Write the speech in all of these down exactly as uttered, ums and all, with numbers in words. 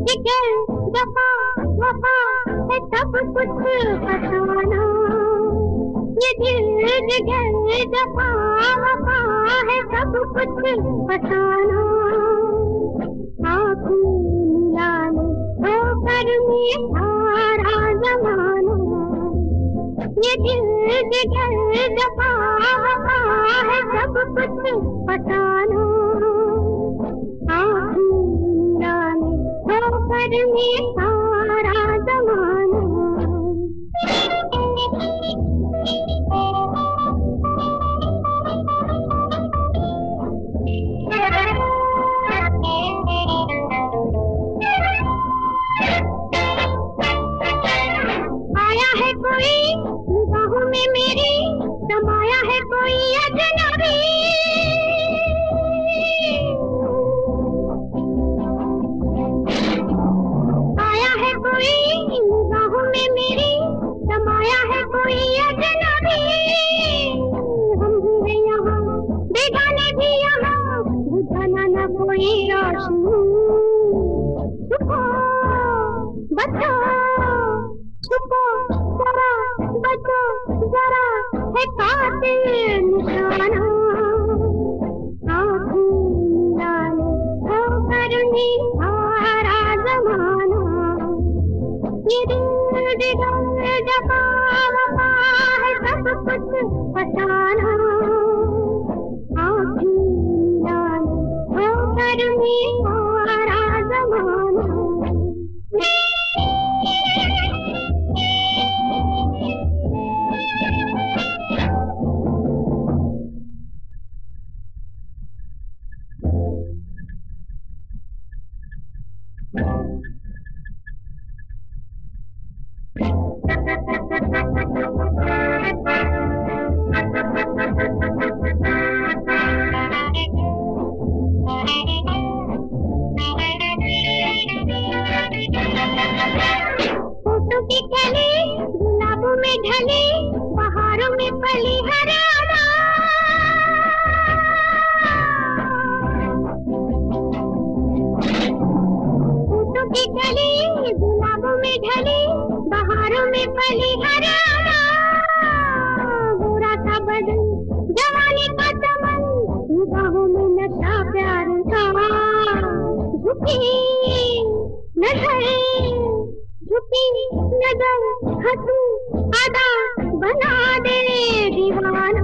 जिगर वफा वफा है सब कुछ फसाना, ये दिल जिगर वफा वफा है सब कुछ फसाना। आँखों मिलाने होकर में सारा जमाना, ये दिल जिगर वफा वफा है सब कुछ फसाना। आँखों मिलाने होकर में सारा जमाना। आया है कोई निगाहों में मेरी, समाया है कोई अजनबी। आया है कोई निगाहों में मेरी, समाया है कोई अजनबी। हम भी हैं यहाँ बेगाने भी यहाँ, बुझाना न कोई रोशनी। छुपो बचो छुपो जरा बचो जरा है कातिल निशाना। आँखों मिलाने होकर में सारा जमाना, ये दिल जिगर वफा वफा है सब कुछ फसाना। आँखों मिलाने होकर में सारा जमाना। फोटो की कली गुलाबों में ढली, बहारों में पली हरियाणा। फोटो की कली गुलाबों में ढली, बहारों में पली हरियाणा। गोरा सा बदन जवानी का चमन, निगाहों में नशा प्यार का। झुकी नजर झुकी नजर हंसी अदा बना दे दीवाना।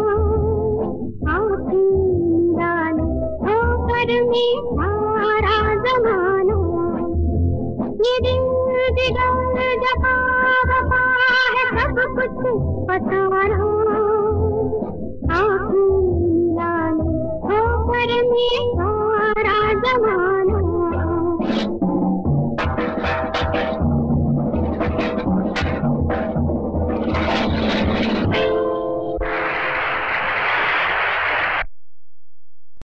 आँखों मिलाने होकर में सारा जमाना, ये दिल जिगर वफा वफा है सब कुछ फसाना। आँखों मिलाने होकर में सारा जमाना।